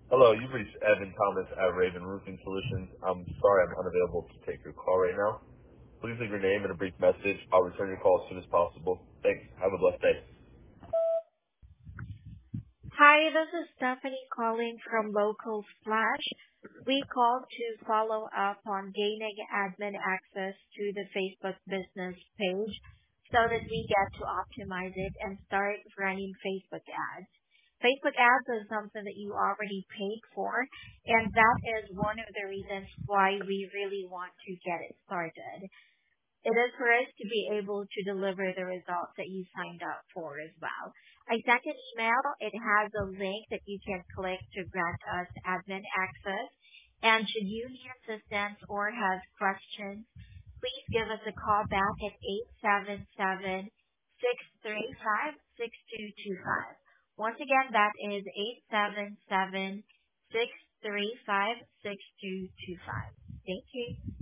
Hello, you've reached Evan Thomas at Raven Roofing Solutions. I'm sorry I'm unavailable to take your call right now. Please leave your name and a brief message. I'll return your call as soon as possible. Thanks. Have a blessed day. Hi, this is Stephanie calling from Local Splash. We called to follow up on gaining admin access to the Facebook business page so that we get to optimize it and start running Facebook ads. Facebook ads is something that you already paid for, and that is one of the reasons why we really want to get it started. It is for us to be able to deliver the results that you signed up for as well. I sent an email. It has a link that you can click to grant us admin access. And should you need assistance or have questions, please give us a call back at 877-635-6225. Once again, that is 877-635-6225. Thank you.